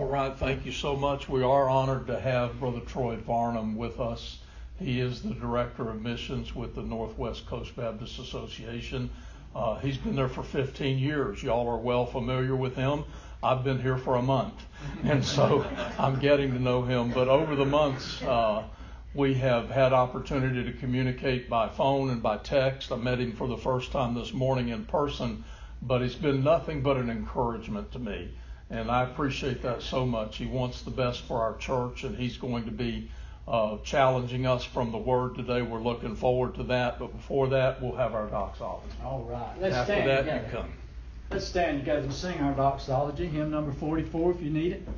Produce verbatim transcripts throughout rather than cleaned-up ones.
All right, thank you so much. We are honored to have Brother Troy Varnum with us. He is the Director of Missions with the Northwest Coast Baptist Association. Uh, he's been there for fifteen years. Y'all are well familiar with him. I've been here for a month, and so I'm getting to know him. But over the months, uh, we have had opportunity to communicate by phone and by text. I met him for the first time this morning in person, but he's been nothing but an encouragement to me. And I appreciate that so much. He wants the best for our church, and he's going to be uh, challenging us from the Word today. We're looking forward to that. But before that, we'll have our doxology. All right. Let's After stand that, together. you come. Let's stand together and sing our doxology, hymn number forty-four, if you need it.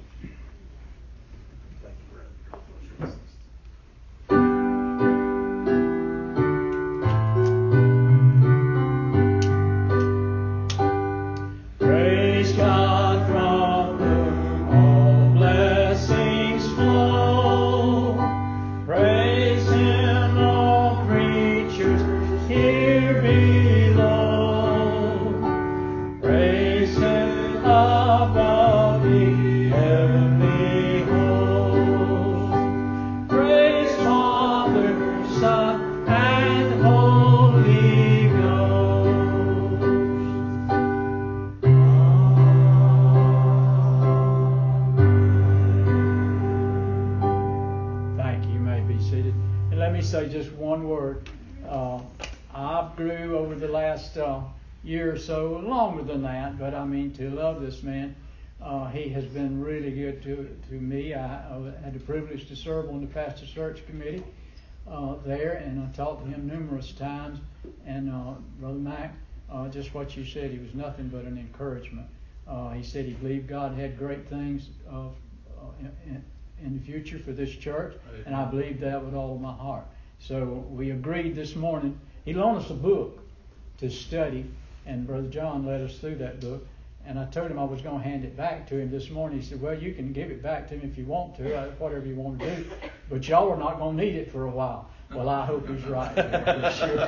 Year or so, longer than that, but I mean to love this man. Uh, he has been really good to to me. I, I had the privilege to serve on the pastor search committee uh, there, and I talked to him numerous times. And uh, Brother Mac, uh, just what you said, he was nothing but an encouragement. Uh, he said he believed God had great things uh, in, in the future for this church, Amen. And I believed that with all of my heart. So we agreed this morning. He loaned us a book to study. And Brother John led us through that book. And I told him I was going to hand it back to him this morning. He said, well, you can give it back to him if you want to, whatever you want to do. But y'all are not going to need it for a while. Well, I hope he's right. Sure.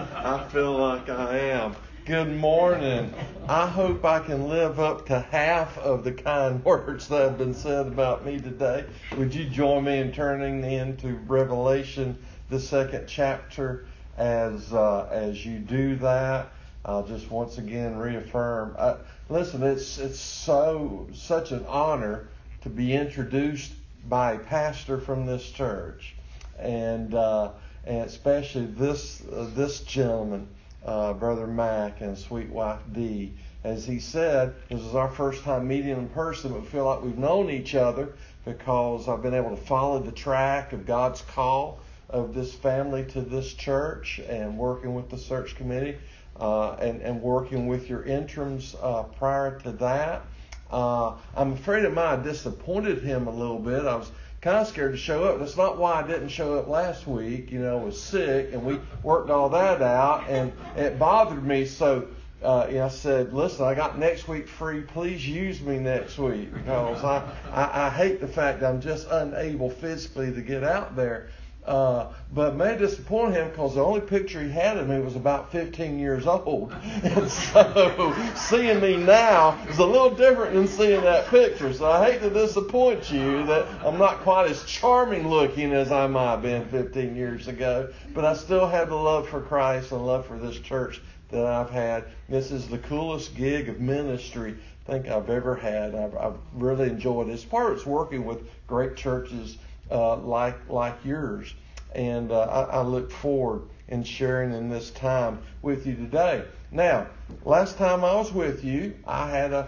I feel like I am. Good morning. I hope I can live up to half of the kind words that have been said about me today. Would you join me in turning into Revelation, the second chapter? As uh, as you do that, I'll just once again reaffirm. Uh, listen, it's it's so such an honor to be introduced by a pastor from this church, and uh, and especially this uh, this gentleman, uh, Brother Mac, and sweet wife Dee. As he said, this is our first time meeting in person, but we feel like we've known each other because I've been able to follow the track of God's call of this family to this church, and working with the search committee, uh, and, and working with your interims uh, prior to that. Uh, I'm afraid it might have disappointed him a little bit. I was kind of scared to show up. That's not why I didn't show up last week. You know, I was sick, and we worked all that out, and it bothered me. So uh, you know, I said, listen, I got next week free. Please use me next week, because I, I, I hate the fact that I'm just unable physically to get out there. Uh, but may disappoint him because the only picture he had of me was about fifteen years old. And so seeing me now is a little different than seeing that picture. So I hate to disappoint you that I'm not quite as charming looking as I might have been fifteen years ago. But I still have the love for Christ and love for this church that I've had. This is the coolest gig of ministry I think I've ever had. I've, I've really enjoyed it. As part of it's working with great churches Uh, like like yours, and uh, I, I look forward in sharing in this time with you today. Now, last time I was with you, I had a,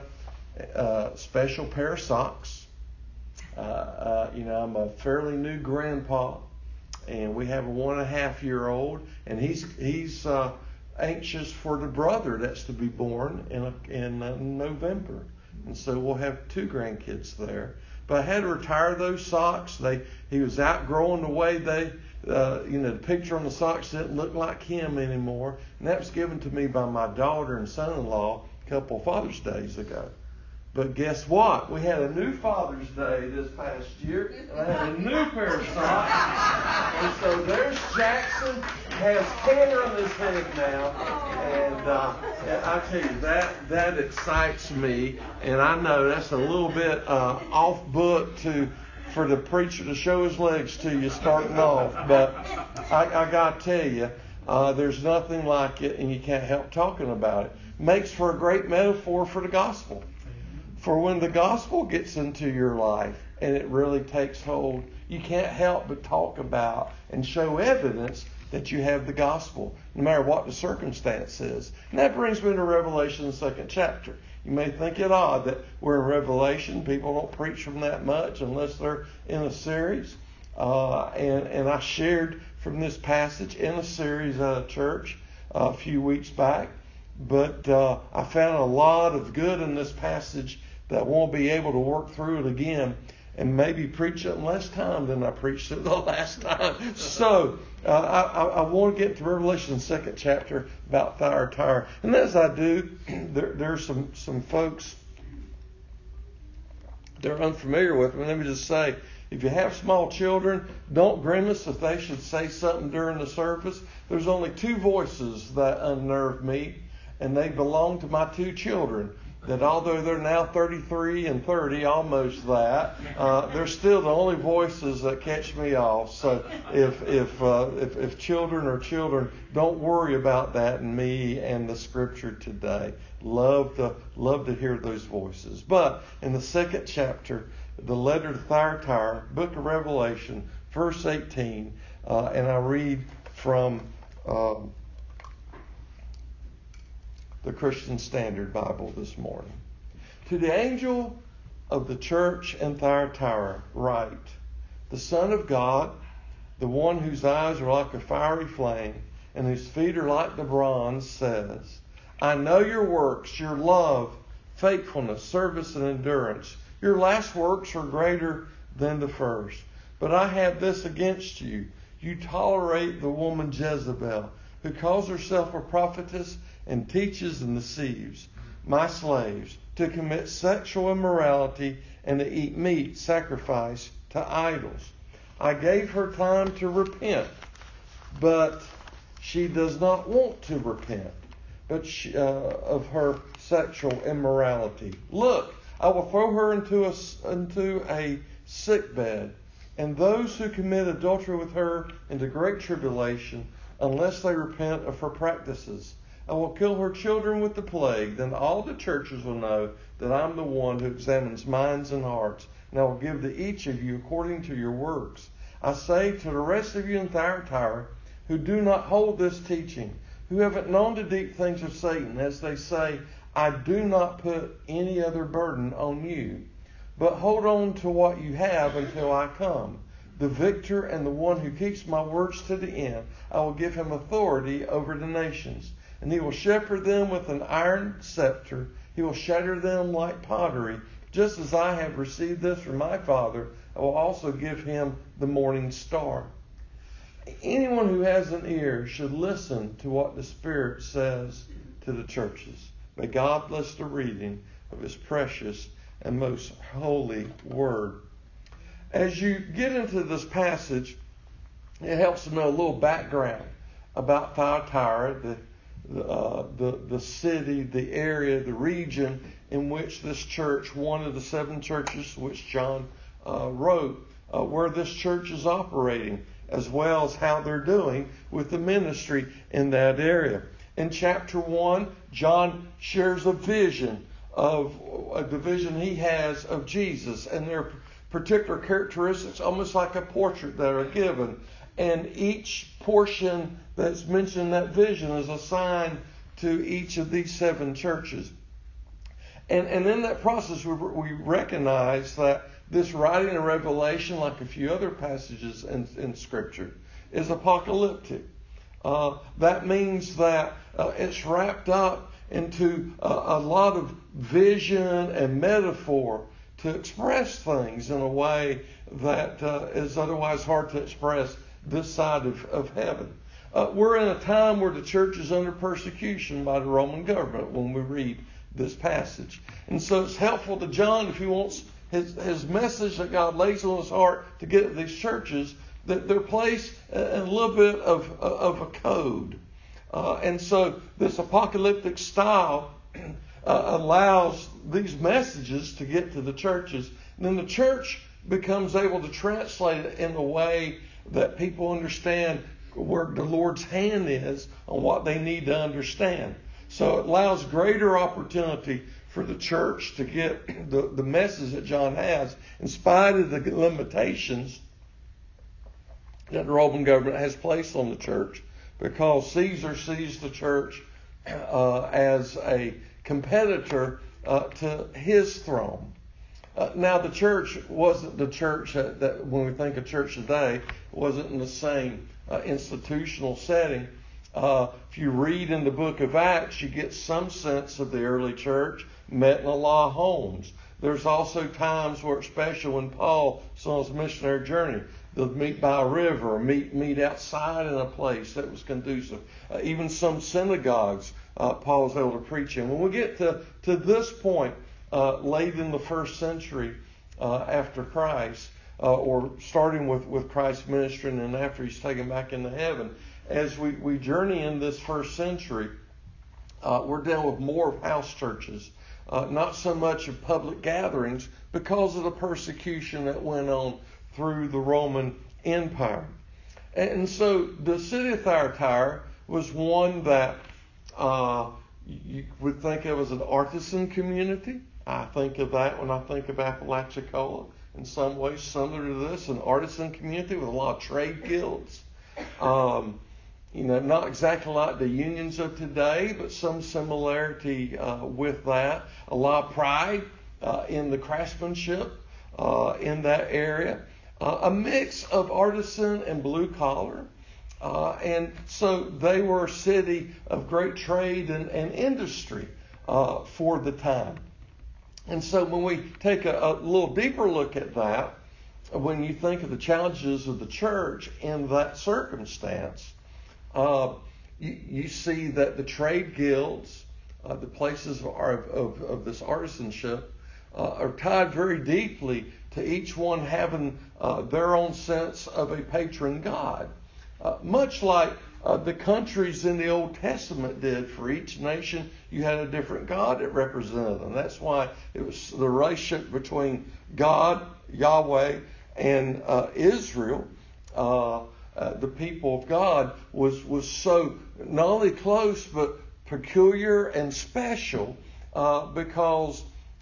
a special pair of socks. Uh, uh, you know, I'm a fairly new grandpa, and we have a one and a half year old, and he's he's uh, anxious for the brother that's to be born in a, in uh, November, and so we'll have two grandkids there. But I had to retire those socks. They he was outgrowing the way they, uh, you know, the picture on the socks didn't look like him anymore. And that was given to me by my daughter and son-in-law a couple of Father's Days ago. But guess what? We had a new Father's Day this past year, and I had a new pair of socks. And so there's Jackson has hair on his head now, and uh, I tell you that that excites me, and I know that's a little bit uh, off book to for the preacher to show his legs to you starting off, but I, I got to tell you, uh, there's nothing like it, and you can't help talking about it. Makes for a great metaphor for the gospel. For when the gospel gets into your life and it really takes hold, you can't help but talk about and show evidence that you have the gospel, no matter what the circumstance is. And that brings me to Revelation, the second chapter. You may think it odd that we're in Revelation. People don't preach from that much unless they're in a series. Uh, and, and I shared from this passage in a series at a church uh, a few weeks back. But uh, I found a lot of good in this passage that won't be able to work through it again and maybe preach it in less time than I preached it the last time. So uh, I, I want to get to Revelation second chapter about Thyatira. And as I do, there, there's some, some folks they're unfamiliar with them. Let me just say, if you have small children, don't grimace if they should say something during the service. There's only two voices that unnerve me, and they belong to my two children. That although they're now thirty-three and thirty, almost that, uh, they're still the only voices that catch me off. So if if, uh, if if children are children, don't worry about that in me and the Scripture today. Love to love to hear those voices. But in the second chapter, the letter to Thyatira, book of Revelation, verse eighteen, uh, and I read from Um, the Christian Standard Bible this morning. To the angel of the church in Thyatira write, the Son of God, the one whose eyes are like a fiery flame and whose feet are like the bronze, says, I know your works, your love, faithfulness, service, and endurance. Your last works are greater than the first. But I have this against you. You tolerate the woman Jezebel, who calls herself a prophetess and teaches and deceives my slaves to commit sexual immorality and to eat meat sacrificed to idols. I gave her time to repent, but she does not want to repent but she, uh, of her sexual immorality. Look, I will throw her into a, into a sickbed, and those who commit adultery with her into great tribulation, unless they repent of her practices. I will kill her children with the plague. Then all the churches will know that I'm the one who examines minds and hearts. And I will give to each of you according to your works. I say to the rest of you in Thyatira who do not hold this teaching, who haven't known the deep things of Satan, as they say, I do not put any other burden on you. But hold on to what you have until I come. The victor and the one who keeps my words to the end, I will give him authority over the nations. And he will shepherd them with an iron scepter. He will shatter them like pottery. Just as I have received this from my Father, I will also give him the morning star. Anyone who has an ear should listen to what the Spirit says to the churches. May God bless the reading of his precious and most holy word. As you get into this passage, it helps to know a little background about Thyatira, the Uh, the the city, the area, the region in which this church, one of the seven churches which John uh, wrote, uh, where this church is operating, as well as how they're doing with the ministry in that area. In chapter one, John shares a vision of uh, the vision he has of Jesus and their particular characteristics, almost like a portrait that are given. And each portion that's mentioned in that vision is assigned to each of these seven churches. And, and in that process, we, we recognize that this writing of Revelation, like a few other passages in, in Scripture, is apocalyptic. Uh, that means that uh, it's wrapped up into a, a lot of vision and metaphor to express things in a way that uh, is otherwise hard to express this side of, of heaven. Uh, we're in a time where the church is under persecution by the Roman government when we read this passage. And so it's helpful to John if he wants his, his message that God lays on his heart to get at these churches that they're placed in a little bit of, of a code. Uh, and so this apocalyptic style uh, allows these messages to get to the churches. And then the church becomes able to translate it in a way that people understand where the Lord's hand is on what they need to understand. So it allows greater opportunity for the church to get the, the message that John has, in spite of the limitations that the Roman government has placed on the church, because Caesar sees the church uh, as a competitor uh, to his throne. Uh, now, the church wasn't the church that, that when we think of church today, wasn't in the same uh, institutional setting. Uh, if you read in the book of Acts, you get some sense of the early church met in a lot of homes. There's also times where, especially when Paul was on his missionary journey, they'll meet by a river or meet, meet outside in a place that was conducive. Uh, even some synagogues uh, Paul was able to preach in. When we get to, to this point, uh, late in the first century uh, after Christ, uh, or starting with, with Christ's ministry and then after he's taken back into heaven, as we, we journey in this first century, uh, we're dealing with more of house churches. Uh, not so much of public gatherings because of the persecution that went on through the Roman Empire. And so the city of Thyatira was one that uh, you would think of as an artisan community. I think of that when I think of Apalachicola. In some ways similar to this, an artisan community with a lot of trade guilds. Um, You know, not exactly like the unions of today, but some similarity uh, with that. A lot of pride uh, in the craftsmanship uh, in that area. Uh, a mix of artisan and blue collar. Uh, and so they were a city of great trade and, and industry uh, for the time. And so when we take a, a little deeper look at that, when you think of the challenges of the church in that circumstance, Uh, you, you see that the trade guilds, uh, the places of, of, of this artisanship, uh, are tied very deeply to each one having uh, their own sense of a patron god. Uh, much like uh, the countries in the Old Testament did. For each nation, you had a different god that represented them. That's why it was the relationship between God, Yahweh, and uh, Israel. Uh, Uh, the people of God was was so not only close but peculiar and special uh, because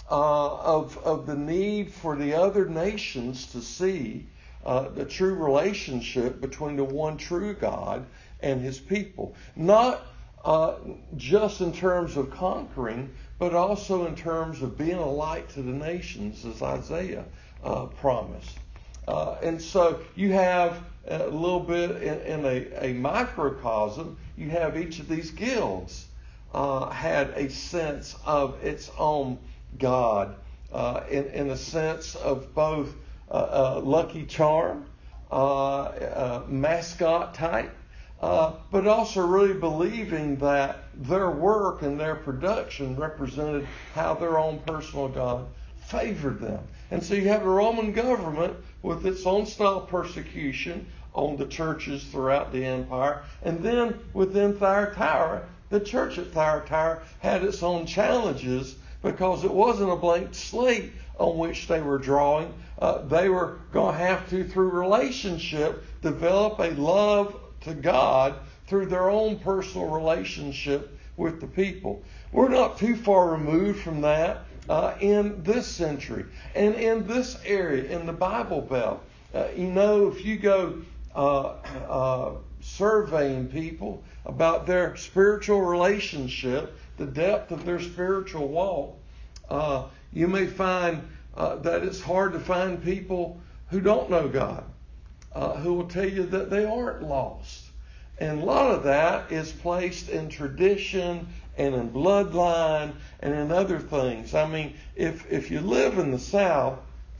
uh, of of the need for the other nations to see uh, the true relationship between the one true God and His people. Not uh, just in terms of conquering, but also in terms of being a light to the nations, as Isaiah uh, promised. Uh, and so you have a little bit in, in a, a microcosm, you have each of these guilds uh, had a sense of its own God, uh, in, in a sense of both uh, uh, Lucky Charm, uh, uh, mascot type, uh, but also really believing that their work and their production represented how their own personal God favored them. And so you have the Roman government with its own style of persecution on the churches throughout the empire. And then within Thyatira, the church at Thyatira had its own challenges because it wasn't a blank slate on which they were drawing. Uh, they were going to have to, through relationship, develop a love to God through their own personal relationship with the people. We're not too far removed from that uh, in this century and in this area, in the Bible Belt. Uh, you know, if you go uh, uh, surveying people about their spiritual relationship, the depth of their spiritual walk, uh, you may find uh, that it's hard to find people who don't know God, uh, who will tell you that they aren't lost. And a lot of that is placed in tradition and in bloodline and in other things. I mean, if if you live in the South,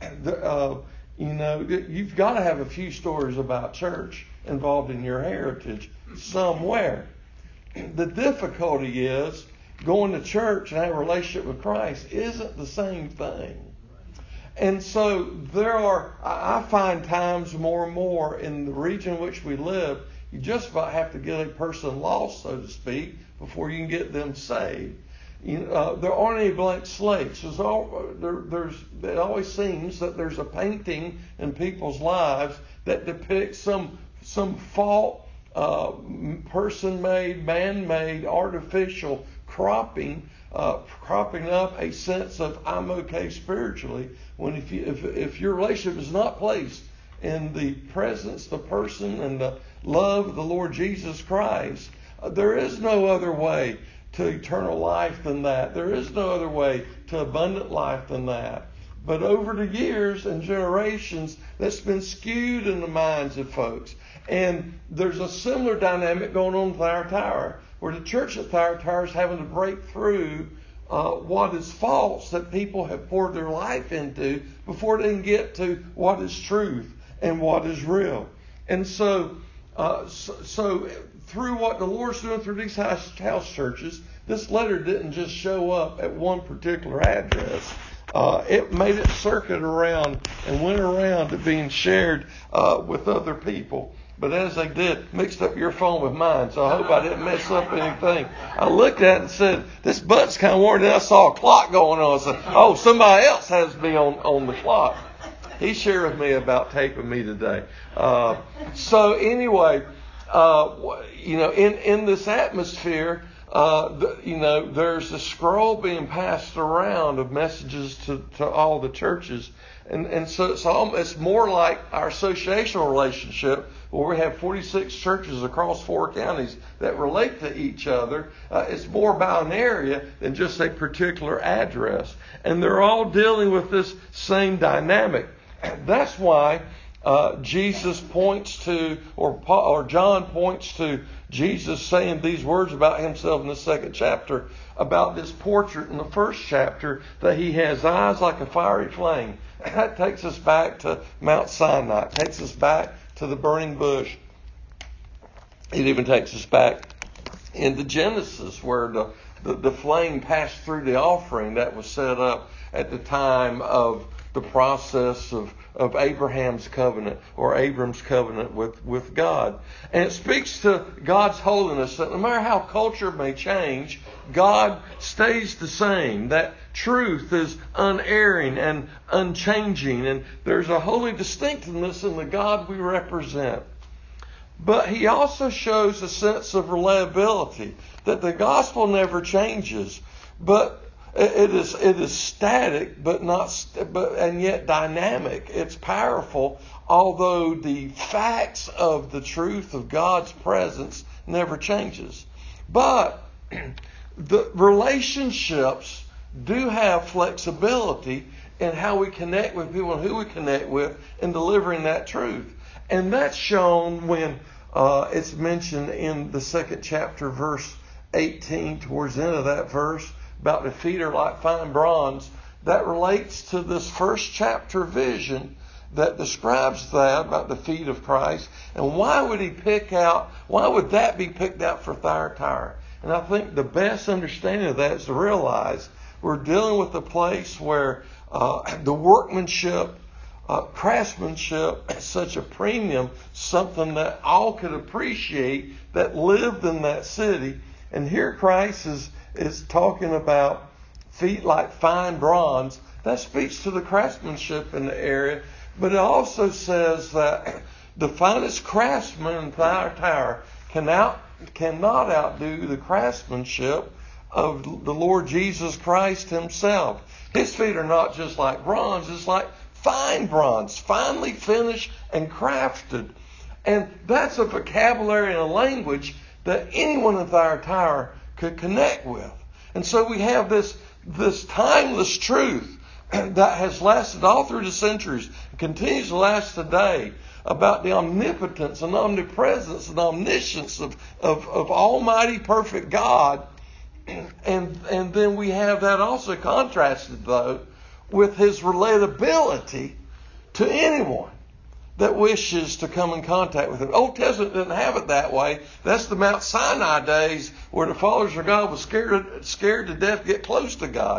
uh, you know, you've got to have a few stories about church involved in your heritage somewhere. The difficulty is going to church and have a relationship with Christ isn't the same thing. And so there are, I find times more and more in the region in which we live, you just about have to get a person lost, so to speak, before you can get them saved. You know, uh, there aren't any blank slates. There's all, there, there's, it always seems that there's a painting in people's lives that depicts some some fault, uh, person-made, man-made, artificial cropping, uh, cropping up a sense of I'm okay spiritually. When if you, if if your relationship is not placed in the presence, the person, and the love of the Lord Jesus Christ, uh, there is no other way to eternal life than that. There is no other way to abundant life than that. But over the years and generations, that's been skewed in the minds of folks. And there's a similar dynamic going on in Thyatira, where the church at Thyatira is having to break through uh, what is false that people have poured their life into before they can get to what is truth and what is real. And so, uh, so, so through what the Lord's doing through these house, house churches, this letter didn't just show up at one particular address. Uh, it made its circuit around and went around to being shared uh, with other people. But as they did, mixed up your phone with mine, so I hope I didn't mess up anything. I looked at it and said, this button's kind of worn. Then I saw a clock going on. I said, oh, somebody else has me on, on the clock. He shared with me about taping me today. Uh, so anyway, uh, you know, in, in this atmosphere, Uh, the, you know, there's a scroll being passed around of messages to, to all the churches. And, and so it's, all, it's more like our associational relationship where we have forty-six churches across four counties that relate to each other. Uh, it's more about an area than just a particular address. And they're all dealing with this same dynamic. That's why Uh, Jesus points to, or Paul, or John points to Jesus saying these words about himself in the second chapter, about this portrait in the first chapter, that he has eyes like a fiery flame. That takes us back to Mount Sinai. It takes us back to the burning bush. It even takes us back into Genesis, where the, the, the flame passed through the offering that was set up at the time of the process of, of Abraham's covenant, or Abram's covenant with, with God. And it speaks to God's holiness, that no matter how culture may change, God stays the same. That truth is unerring and unchanging, and there's a holy distinctiveness in the God we represent. But he also shows a sense of reliability, that the gospel never changes, but It is it is static, but not but and yet dynamic. It's powerful, although the facts of the truth of God's presence never changes. But the relationships do have flexibility in how we connect with people and who we connect with in delivering that truth, and that's shown when uh, it's mentioned in the second chapter, verse eighteen, towards the end of that verse, about the feet are like fine bronze. That relates to this first chapter vision that describes that about the feet of Christ. And why would he pick out, why would that be picked out for Thyatira? And I think the best understanding of that is to realize we're dealing with a place where uh, the workmanship, uh, craftsmanship is such a premium, something that all could appreciate that lived in that city. And here Christ is is talking about feet like fine bronze. That speaks to the craftsmanship in the area, but it also says that the finest craftsman in Thyatira can out, cannot outdo the craftsmanship of the Lord Jesus Christ himself. His feet are not just like bronze, it's like fine bronze, finely finished and crafted. And that's a vocabulary and a language that anyone in Thyatira could connect with. And so we have this, this timeless truth that has lasted all through the centuries and continues to last today about the omnipotence and omnipresence and omniscience of, of, of Almighty perfect God. And, and then we have that also contrasted, though, with his relatability to anyone that wishes to come in contact with him. Old Testament didn't have it that way. That's the Mount Sinai days where the followers of God was scared, scared to death to get close to God.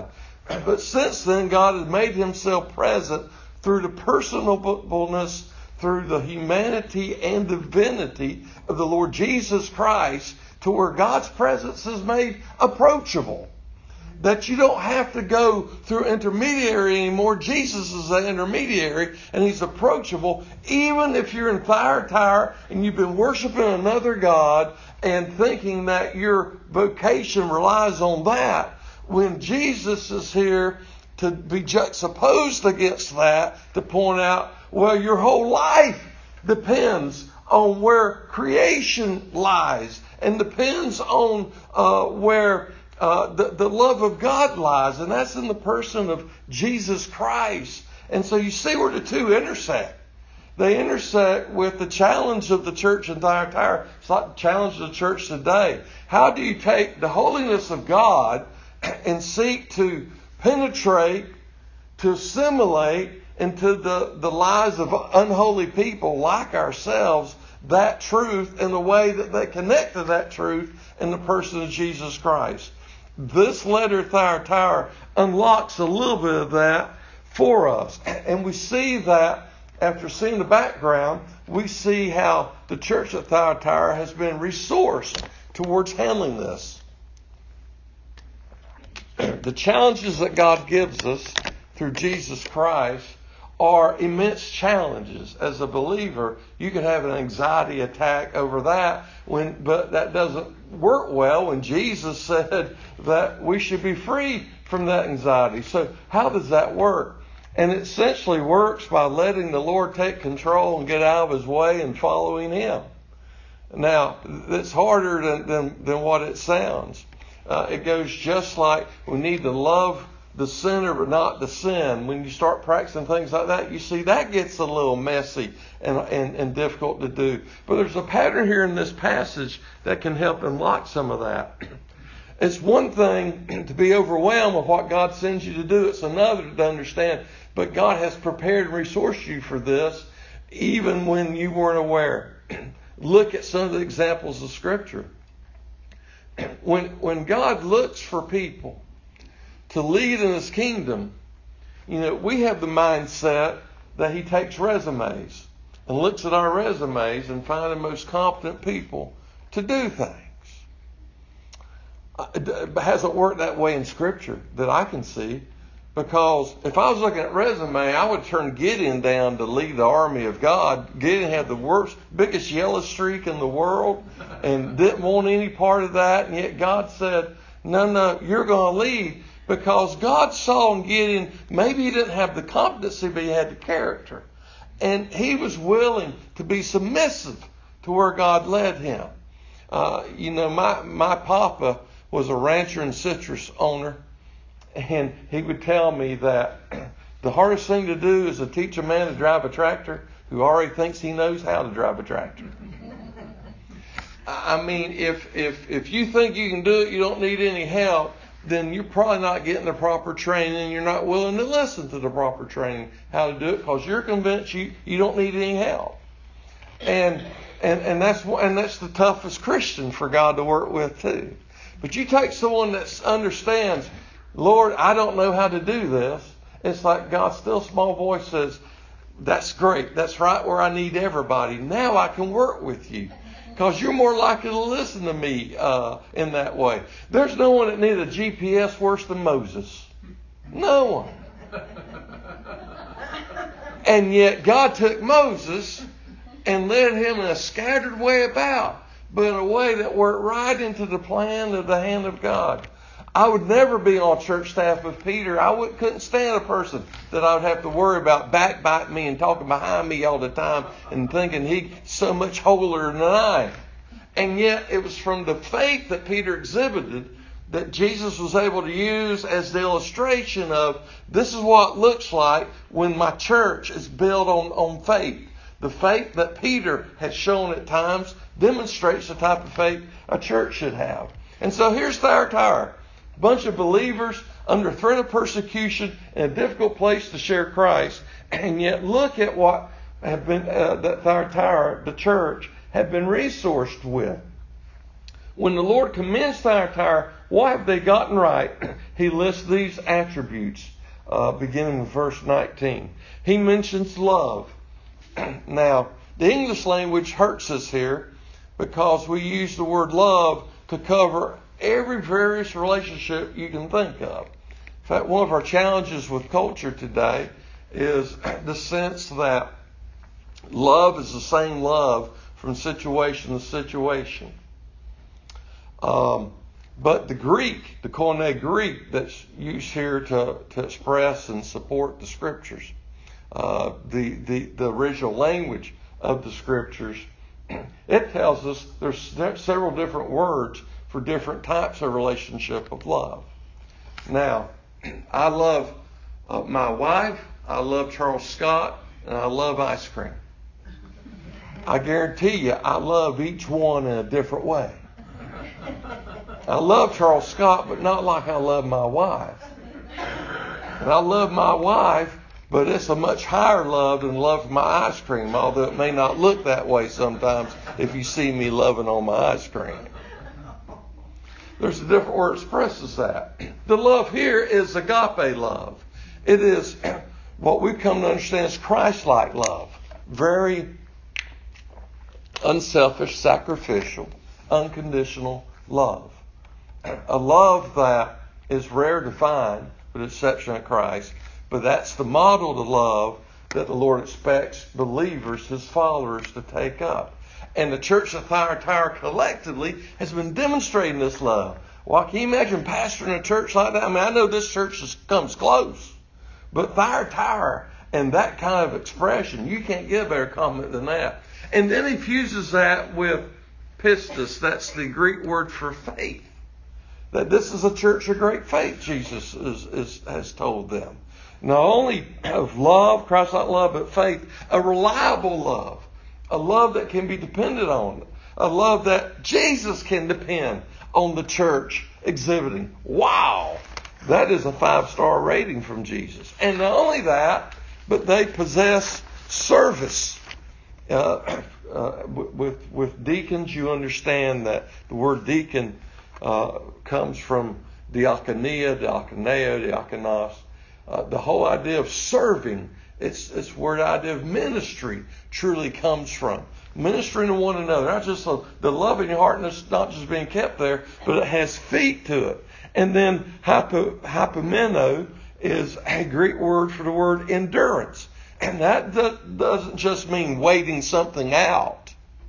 But since then, God has made himself present through the personableness, through the humanity and divinity of the Lord Jesus Christ, to where God's presence is made approachable. That you don't have to go through intermediary anymore. Jesus is the intermediary, and he's approachable. Even if you're in Thyatira and you've been worshiping another god and thinking that your vocation relies on that, when Jesus is here to be juxtaposed against that, to point out, well, your whole life depends on where creation lies and depends on uh, where uh, the, the love of God lies, and that's in the person of Jesus Christ. And so you see where the two intersect. They intersect with the challenge of the church in Thyatira. It's like the challenge of the church today. How do you take the holiness of God and seek to penetrate, to assimilate into the, the lives of unholy people like ourselves, that truth in the way that they connect to that truth in the person of Jesus Christ? This letter to Thyatira unlocks a little bit of that for us. And we see that after seeing the background, we see how the church at Thyatira has been resourced towards handling this. The challenges that God gives us through Jesus Christ are immense challenges. As a believer, you could have an anxiety attack over that, when, but that doesn't work well when Jesus said that we should be free from that anxiety. So how does that work? And it essentially works by letting the Lord take control and get out of his way and following him. Now, it's harder than, than, than what it sounds. Uh, it goes just like we need to love the sinner but not the sin. When you start practicing things like that, you see that gets a little messy and, and, and difficult to do. But there's a pattern here in this passage that can help unlock some of that. It's one thing to be overwhelmed with what God sends you to do. It's another to understand, but God has prepared and resourced you for this even when you weren't aware. Look at some of the examples of Scripture. When, when God looks for people to lead in his kingdom, you know, we have the mindset that he takes resumes and looks at our resumes and finds the most competent people to do things. It hasn't worked that way in Scripture that I can see, because if I was looking at resume, I would turn Gideon down to lead the army of God. Gideon had the worst, biggest yellow streak in the world and didn't want any part of that. And yet God said, no, no, you're going to lead, because God saw in Gideon, maybe he didn't have the competency, but he had the character. And he was willing to be submissive to where God led him. Uh, you know, my, my papa was a rancher and citrus owner. And he would tell me that the hardest thing to do is to teach a man to drive a tractor who already thinks he knows how to drive a tractor. I mean, if if if you think you can do it, you don't need any help, then you're probably not getting the proper training, and you're not willing to listen to the proper training how to do it, because you're convinced you, you don't need any help. And and and that's and that's the toughest Christian for God to work with too. But you take someone that understands, Lord, I don't know how to do this. It's like God's still small voice says, that's great. That's right where I need everybody. Now I can work with you, because you're more likely to listen to me uh, in that way. There's no one that needed a G P S worse than Moses. No one. And yet God took Moses and led him in a scattered way about, but in a way that worked right into the plan of the hand of God. I would never be on church staff with Peter. I would, couldn't stand a person that I would have to worry about backbiting me and talking behind me all the time and thinking he's so much holier than I am. And yet it was from the faith that Peter exhibited that Jesus was able to use as the illustration of, this is what it looks like when my church is built on, on faith. The faith that Peter had shown at times demonstrates the type of faith a church should have. And so here's Thyatira. A bunch of believers under threat of persecution in a difficult place to share Christ. And yet look at what have been uh, that Thyatira, the church, have been resourced with. When the Lord commends Thyatira what have they gotten right? He lists these attributes, uh, beginning with verse nineteen. He mentions love. Now, the English language hurts us here because we use the word love to cover every various relationship you can think of. In fact, one of our challenges with culture today is the sense that love is the same love from situation to situation. Um, but the Greek, the Koine Greek that's used here to, to express and support the Scriptures, uh, the, the, the original language of the Scriptures, it tells us there's several different words for different types of relationship of love. Now, I love uh, my wife, I love Charles Scott, and I love ice cream. I guarantee you, I love each one in a different way. I love Charles Scott, but not like I love my wife. And I love my wife, but it's a much higher love than love for my ice cream, although it may not look that way sometimes if you see me loving on my ice cream. There's a different word that expresses that. The love here is agape love. It is what we've come to understand as Christ-like love. Very unselfish, sacrificial, unconditional love. A love that is rare to find, with the exception of Christ. But that's the model to love that the Lord expects believers, His followers, to take up. And the church of Thyatira collectively has been demonstrating this love. Well, can you imagine pastoring a church like that? I mean, I know this church is, comes close. But Thyatira and that kind of expression, you can't get a better comment than that. And then he fuses that with pistis. That's the Greek word for faith. That this is a church of great faith, Jesus is, is, has told them. Not only of love, Christ-like love, but faith, a reliable love. A love that can be depended on. A love that Jesus can depend on the church exhibiting. Wow! That is a five-star rating from Jesus. And not only that, but they possess service. Uh, uh, with, with deacons, you understand that the word deacon uh, comes from diakonia, diakoneo, diakonos. Uh, the whole idea of serving, it's, it's where the idea of ministry truly comes from. Ministering to one another, not just a, the love in your heart, and it's not just being kept there, but it has feet to it. And then hypo, hypomeno is a Greek word for the word endurance. And that do, doesn't just mean waiting something out.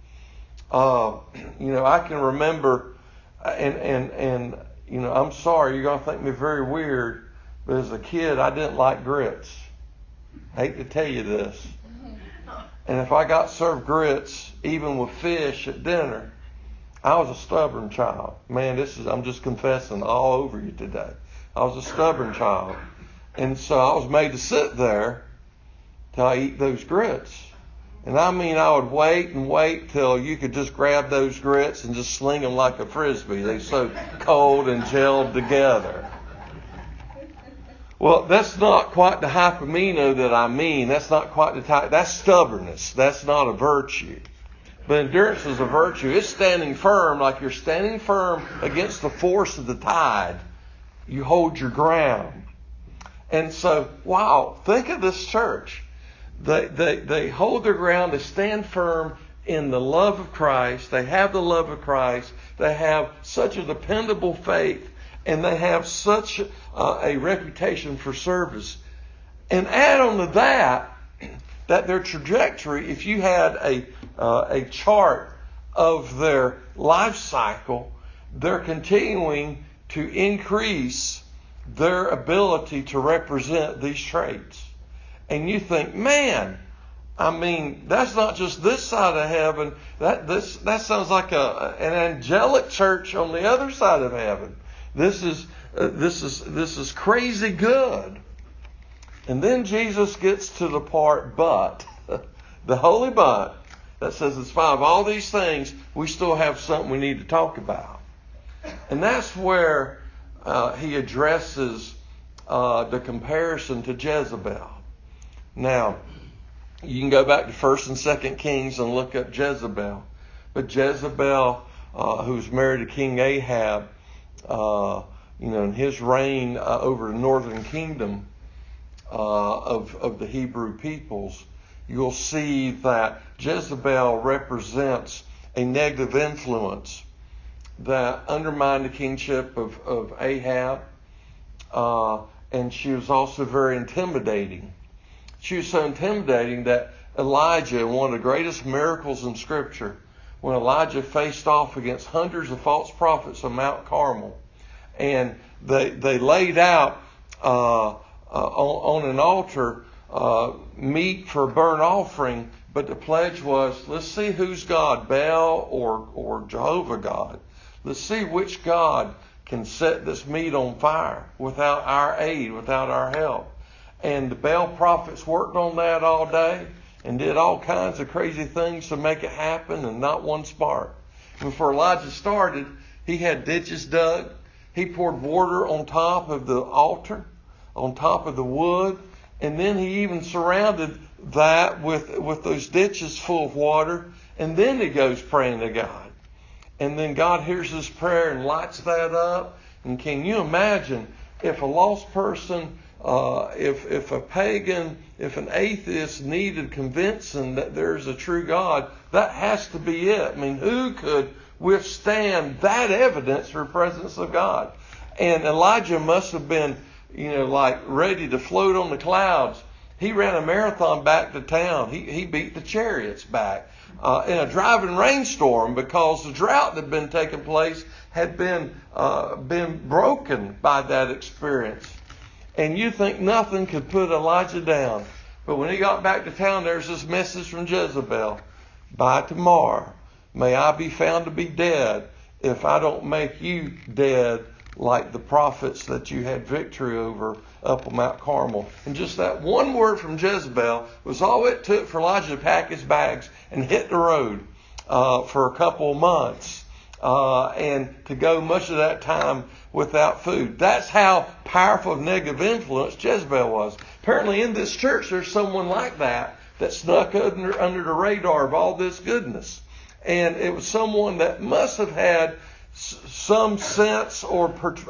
Uh, you know, I can remember, and, and, and, you know, I'm sorry, you're going to think me very weird, but as a kid, I didn't like grits. I hate to tell you this. And if I got served grits, even with fish at dinner, I was a stubborn child. Man, this is, I'm just confessing all over you today. I was a stubborn child. And so I was made to sit there till I eat those grits. And I mean, I would wait and wait till you could just grab those grits and just sling them like a Frisbee. They're so cold and gelled together. Well, that's not quite the hypomeno that I mean. That's not quite the type. That's stubbornness. That's not a virtue. But endurance is a virtue. It's standing firm, like you're standing firm against the force of the tide. You hold your ground. And so, wow, think of this church. They, they, they hold their ground. They stand firm in the love of Christ. They have the love of Christ. They have such a dependable faith. And they have such uh, a reputation for service. And add on to that, that their trajectory, if you had a uh, a chart of their life cycle, they're continuing to increase their ability to represent these traits. And you think, man, I mean, that's not just this side of heaven. That this that sounds like a an angelic church on the other side of heaven. This is uh, this is this is crazy good. And then Jesus gets to the part, but the holy but that says, in spite of all these things, we still have something we need to talk about. And that's where uh, he addresses uh, the comparison to Jezebel. Now, you can go back to First and Second Kings and look up Jezebel. But Jezebel, uh, who's married to King Ahab, uh, you know, in his reign uh, over the northern kingdom uh, of of the Hebrew peoples, you'll see that Jezebel represents a negative influence that undermined the kingship of, of Ahab. Uh, and she was also very intimidating. She was so intimidating that Elijah, one of the greatest miracles in Scripture, when Elijah faced off against hundreds of false prophets on Mount Carmel, and they they laid out uh, uh, on, on an altar uh, meat for a burnt offering, but the pledge was, let's see who's God, Baal or or Jehovah God. Let's see which God can set this meat on fire without our aid, without our help. And the Baal prophets worked on that all day and did all kinds of crazy things to make it happen, and not one spark. Before Elijah started, he had ditches dug. He poured water on top of the altar, on top of the wood, and then he even surrounded that with, with those ditches full of water, and then he goes praying to God. And then God hears his prayer and lights that up. And can you imagine if a lost person, uh, if if a pagan, if an atheist needed convincing that there's a true God, that has to be it. I mean, who could withstand that evidence for the presence of God? And Elijah must have been, you know, like ready to float on the clouds. He ran a marathon back to town. He he beat the chariots back. Uh, in a driving rainstorm, because the drought that had been taking place had been uh, been broken by that experience. And you think nothing could put Elijah down. But when he got back to town, there's this message from Jezebel. By tomorrow, may I be found to be dead if I don't make you dead like the prophets that you had victory over up on Mount Carmel. And just that one word from Jezebel was all it took for Elijah to pack his bags and hit the road uh, for a couple of months uh, and to go much of that time without food. That's how powerful of negative influence Jezebel was. Apparently in this church there's someone like that that snuck under, under the radar of all this goodness. And it was someone that must have had some sense or,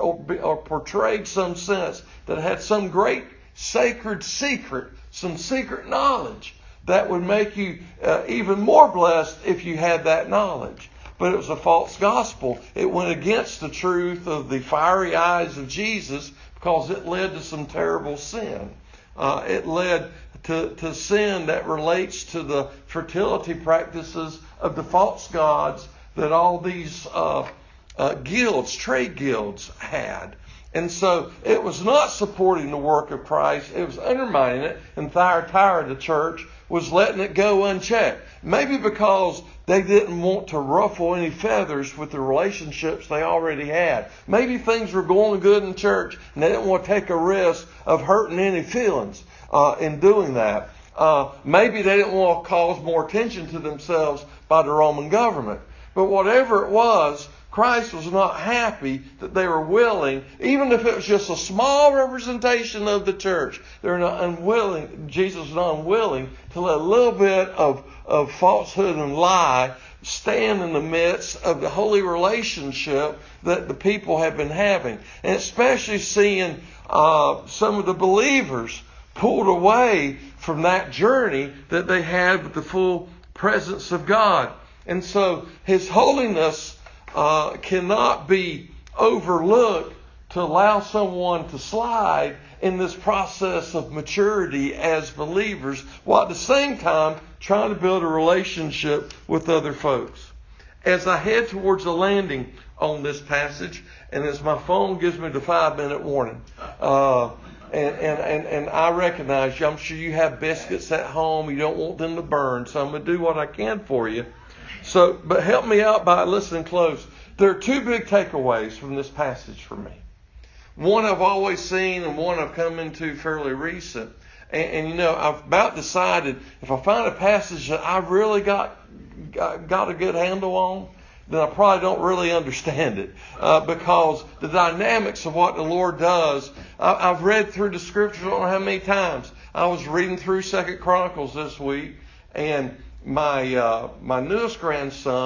or portrayed some sense that had some great sacred secret, some secret knowledge that would make you uh, even more blessed if you had that knowledge. But it was a false gospel. It went against the truth of the fiery eyes of Jesus because it led to some terrible sin. Uh, it led to, to sin that relates to the fertility practices of the false gods that all these uh, Uh, guilds, trade guilds had. And so it was not supporting the work of Christ. It was undermining it. And Thyatira, the church, was letting it go unchecked. Maybe because they didn't want to ruffle any feathers with the relationships they already had. Maybe things were going good in church and they didn't want to take a risk of hurting any feelings uh, in doing that. Uh, maybe they didn't want to cause more attention to themselves by the Roman government. But whatever it was, Christ was not happy that they were willing, even if it was just a small representation of the church, they were not unwilling, Jesus was not unwilling to let a little bit of, of falsehood and lie stand in the midst of the holy relationship that the people have been having. And especially seeing uh, some of the believers pulled away from that journey that they had with the full presence of God. And so His holiness Uh, cannot be overlooked to allow someone to slide in this process of maturity as believers, while at the same time trying to build a relationship with other folks. As I head towards the landing on this passage, and as my phone gives me the five minute warning, uh, and, and, and, and I recognize you, I'm sure you have biscuits at home, you don't want them to burn, so I'm going to do what I can for you. So, but help me out by listening close. There are two big takeaways from this passage for me. One I've always seen and one I've come into fairly recent. And, and you know, I've about decided if I find a passage that I've really got, got, got a good handle on, then I probably don't really understand it. Uh, because the dynamics of what the Lord does, I, I've read through the scriptures, I don't know how many times. I was reading through Second Chronicles this week, and my uh, my newest grandson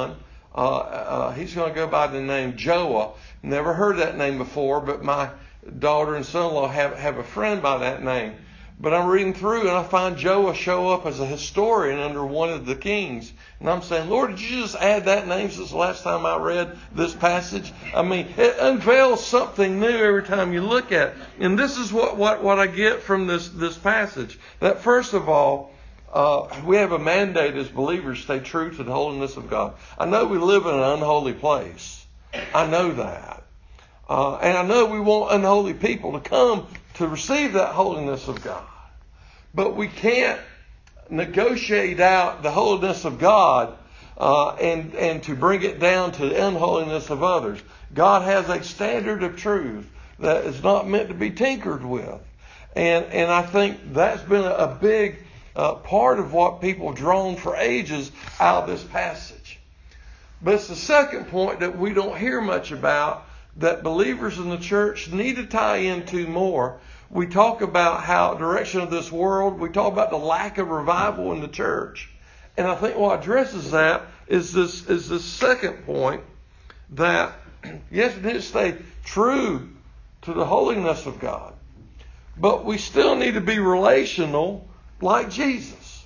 Uh, uh, he's going to go by the name Joah. Never heard that name before, but my daughter and son-in-law have, have a friend by that name. But I'm reading through and I find Joah show up as a historian under one of the kings. And I'm saying, Lord, did you just add that name since the last time I read this passage? I mean, it unveils something new every time you look at it. And this is what, what, what I get from this, this passage. That first of all, uh, we have a mandate as believers to stay true to the holiness of God. I know we live in an unholy place. I know that. Uh, and I know we want unholy people to come to receive that holiness of God. But we can't negotiate out the holiness of God uh, and, and to bring it down to the unholiness of others. God has a standard of truth that is not meant to be tinkered with. And, and I think that's been a, a big uh, part of what people have drawn for ages out of this passage. But it's the second point that we don't hear much about, that believers in the church need to tie into more. We talk about how direction of this world. We talk about the lack of revival in the church. And I think what addresses that is this, is this second point, that yes, we need to stay true to the holiness of God, but we still need to be relational like Jesus.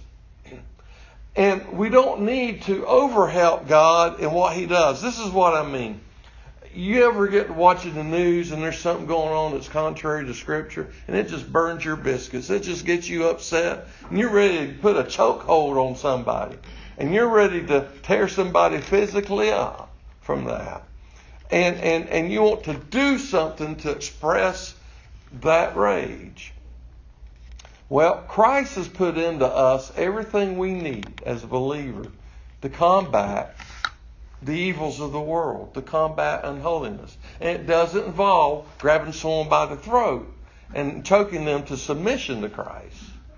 And we don't need to overhelp God in what He does. This is what I mean. You ever get to watching the news and there's something going on that's contrary to Scripture and it just burns your biscuits. It just gets you upset and you're ready to put a chokehold on somebody and you're ready to tear somebody physically up from that. And, and, and you want to do something to express that rage. Well, Christ has put into us everything we need as a believer to combat the evils of the world, to combat unholiness. And it doesn't involve grabbing someone by the throat and choking them to submission to Christ.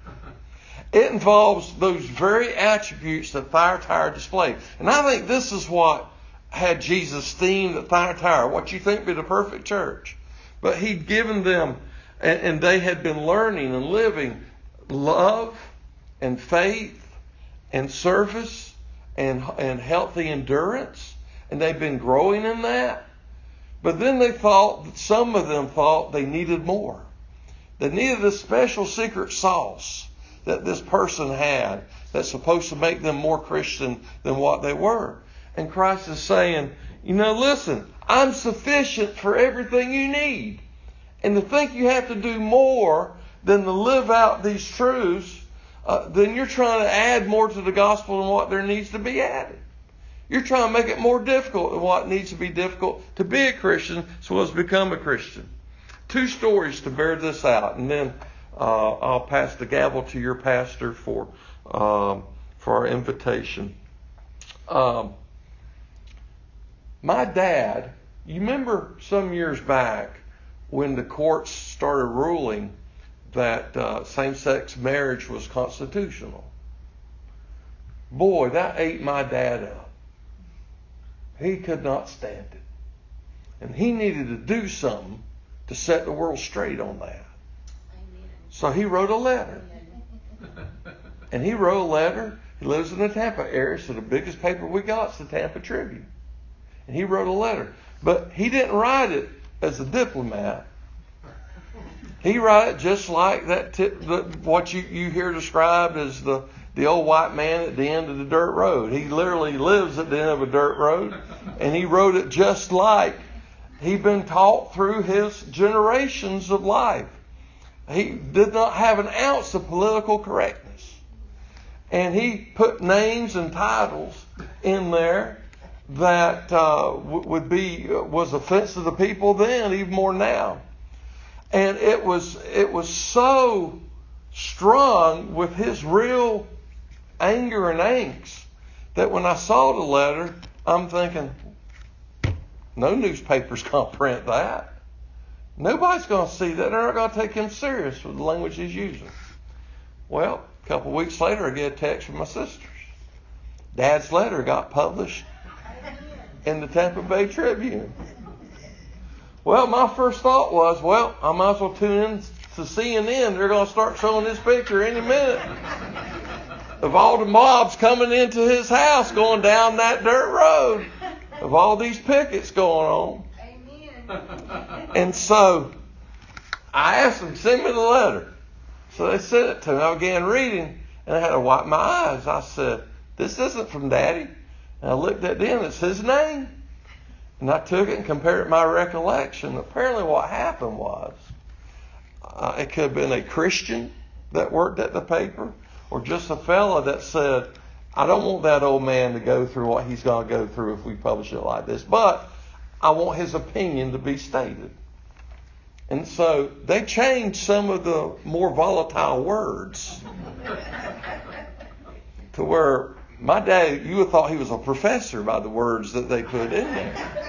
It involves those very attributes that Thyatira displayed. And I think this is what had Jesus themed at Thyatira, what you think would be the perfect church. But He'd given them, and, and they had been learning and living love and faith and service and, and healthy endurance. And they've been growing in that. But then they thought, some of them thought they needed more. They needed this special secret sauce that this person had that's supposed to make them more Christian than what they were. And Christ is saying, you know, listen, I'm sufficient for everything you need. And to think you have to do more than to live out these truths, uh, then you're trying to add more to the gospel than what there needs to be added. You're trying to make it more difficult than what needs to be difficult to be a Christian as well as become a Christian. Two stories to bear this out, and then uh, I'll pass the gavel to your pastor for um, for our invitation. Um, my dad, you remember some years back when the courts started ruling that uh, same-sex marriage was constitutional. Boy, that ate my dad up. He could not stand it. And he needed to do something to set the world straight on that. Amen. So he wrote a letter. And he wrote a letter. He lives in the Tampa area, so the biggest paper we got is the Tampa Tribune. And he wrote a letter. But he didn't write it as a diplomat. He wrote it just like that. T- the, what you, you hear described as the, the old white man at the end of the dirt road. He literally lives at the end of a dirt road. And he wrote it just like he'd been taught through his generations of life. He did not have an ounce of political correctness. And he put names and titles in there that uh, w- would be was offensive to people then, even more now. And it was it was so strung with his real anger and angst that when I saw the letter, I'm thinking, no newspaper's going to print that. Nobody's going to see that. They're not going to take him serious with the language he's using. Well, a couple of weeks later, I get a text from my sisters. Dad's letter got published in the Tampa Bay Tribune. Well, my first thought was, well, I might as well tune in to C N N. They're going to start showing this picture any minute of all the mobs coming into his house going down that dirt road. of all these pickets going on. Amen. And so I asked them to send me the letter. So they sent it to me. I began reading, and I had to wipe my eyes. I said, this isn't from Daddy. And I looked at it, and it's his name. And I took it and compared it to my recollection. Apparently what happened was, uh, it could have been a Christian that worked at the paper, or just a fella that said, I don't want that old man to go through what he's going to go through if we publish it like this, but I want his opinion to be stated. And so they changed some of the more volatile words to where my dad, you would have thought he was a professor by the words that they put in there.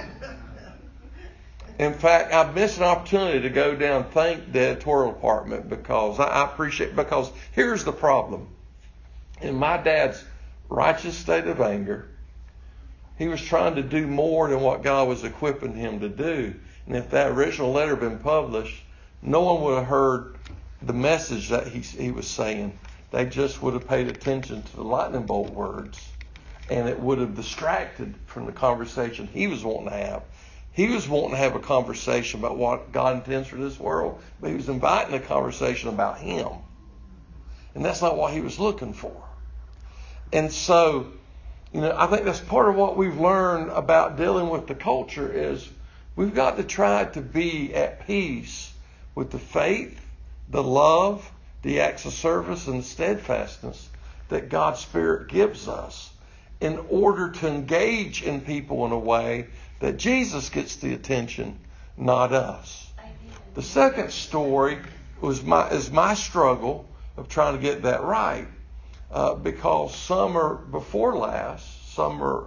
In fact, I missed an opportunity to go down and thank the editorial department because I, I appreciate, because here's the problem. In my dad's righteous state of anger, he was trying to do more than what God was equipping him to do. And if that original letter had been published, no one would have heard the message that he, he was saying. They just would have paid attention to the lightning bolt words, and it would have distracted from the conversation he was wanting to have. He was wanting to have a conversation about what God intends for this world, but he was inviting a conversation about him. And that's not what he was looking for. And so, you know, I think that's part of what we've learned about dealing with the culture is we've got to try to be at peace with the faith, the love, the acts of service, and the steadfastness that God's Spirit gives us in order to engage in people in a way that Jesus gets the attention, not us. The second story was my is my struggle of trying to get that right. Uh, because summer before last, summer,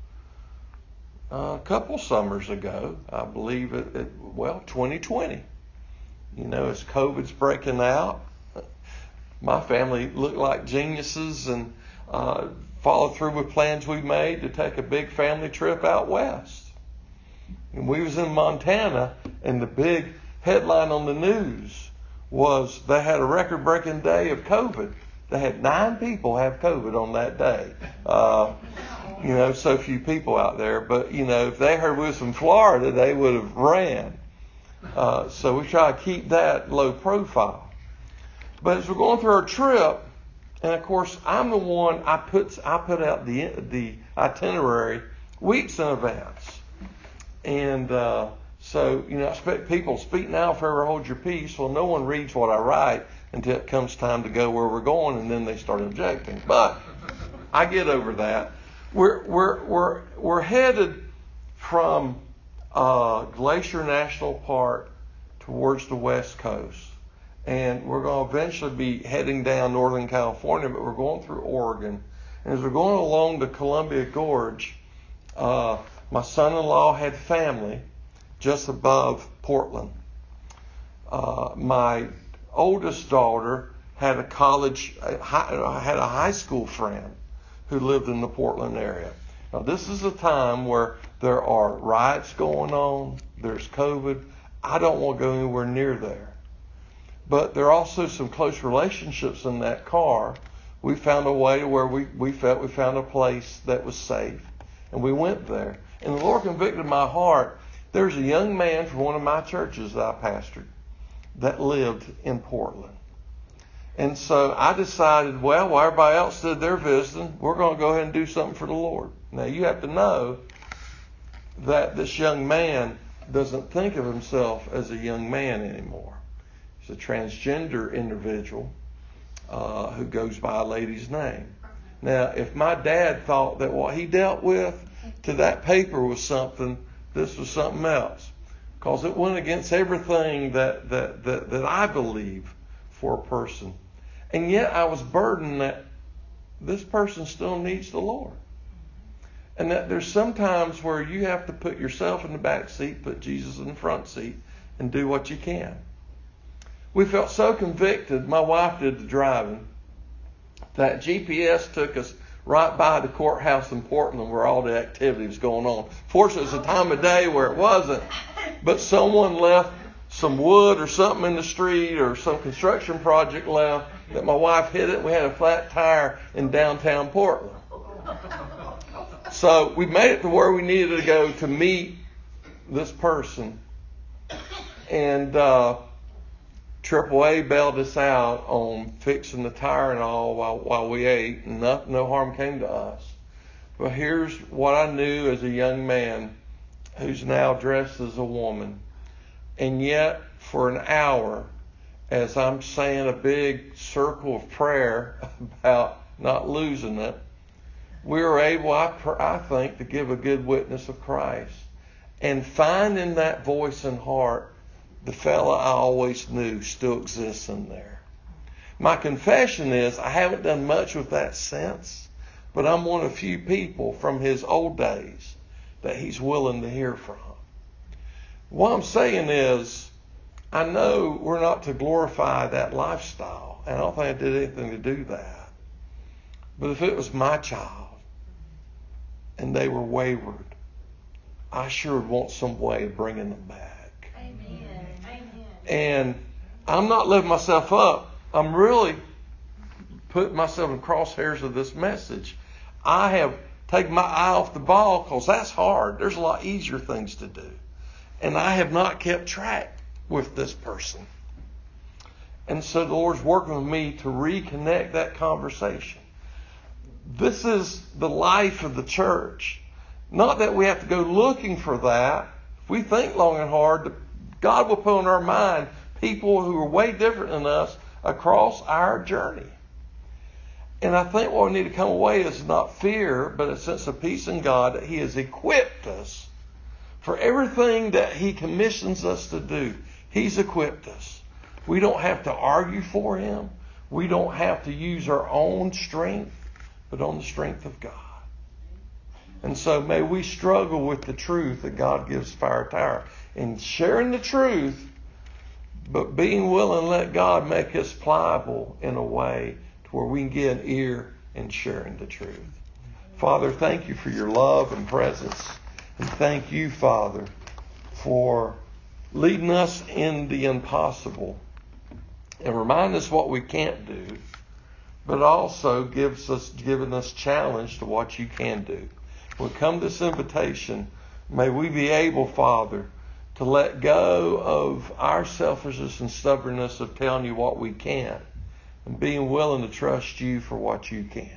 uh, a couple summers ago, I believe it, it, well, twenty twenty, you know, as COVID's breaking out, my family looked like geniuses and uh, followed through with plans we made to take a big family trip out west. And we was in Montana, and the big headline on the news was they had a record-breaking day of COVID. They had nine people have COVID on that day. Uh, you know, so few people out there. But, you know, if they heard we was from Florida, they would have ran. Uh, so we try to keep that low profile. But as we're going through our trip, and of course, I'm the one, I put I put out the the itinerary weeks in advance. And uh, so, you know, I expect people speak now, forever hold your peace. Well, no one reads what I write until it comes time to go where we're going, and then they start objecting. But I get over that. We're we're we're we're headed from uh, Glacier National Park towards the West Coast, and we're going to eventually be heading down Northern California, but we're going through Oregon. And as we're going along the Columbia Gorge, uh, my son-in-law had family just above Portland. Uh, my oldest daughter had a college, had a high school friend who lived in the Portland area. Now, this is a time where there are riots going on, there's COVID. I don't want to go anywhere near there. But there are also some close relationships in that car. We found a way where we, we felt we found a place that was safe, and we went there. And the Lord convicted my heart. There's a young man from one of my churches that I pastored that lived in Portland. And so I decided, well, while everybody else stood there visiting, we're going to go ahead and do something for the Lord. Now, you have to know that this young man doesn't think of himself as a young man anymore. He's a transgender individual uh, who goes by a lady's name. Now, if my dad thought that what he dealt with to that paper was something, this was something else. Because it went against everything that, that, that, that I believe for a person. And yet I was burdened that this person still needs the Lord. And that there's some times where you have to put yourself in the back seat, put Jesus in the front seat, and do what you can. We felt so convicted, my wife did the driving, that G P S took us right by the courthouse in Portland where all the activity was going on. Fortunately, it was a time of day where it wasn't, but someone left some wood or something in the street, or some construction project left, that my wife hit it. We had a flat tire in downtown Portland. So we made it to where we needed to go to meet this person. And uh, triple A bailed us out on fixing the tire and all while, while we ate. And no, no harm came to us. But here's what I knew as a young man who's now dressed as a woman. And yet, for an hour, as I'm saying a big circle of prayer about not losing it, we were able, I, I think, to give a good witness of Christ. And find in that voice and heart the fella I always knew still exists in there. My confession is I haven't done much with that since, but I'm one of a few people from his old days that he's willing to hear from. What I'm saying is, I know we're not to glorify that lifestyle, and I don't think I did anything to do that. But if it was my child and they were wayward, I sure would want some way of bringing them back. Amen. Amen. And I'm not lifting myself up. I'm really putting myself in crosshairs of this message. I have taken my eye off the ball because that's hard. There's a lot easier things to do. And I have not kept track with this person. And so the Lord's working with me to reconnect that conversation. This is the life of the church. Not that we have to go looking for that. If we think long and hard, God will put on our mind people who are way different than us across our journey. And I think what we need to come away is not fear, but a sense of peace in God that He has equipped us for everything that He commissions us to do. He's equipped us. We don't have to argue for Him. We don't have to use our own strength, but on the strength of God. And so may we struggle with the truth that God gives Thyatira in sharing the truth, but being willing to let God make us pliable in a way to where we can get an ear in sharing the truth. Father, thank you for your love and presence. And thank you, Father, for leading us in the impossible and remind us what we can't do, but also gives us, giving us challenge to what you can do. When we come to this invitation, may we be able, Father, to let go of our selfishness and stubbornness of telling you what we can't and being willing to trust you for what you can.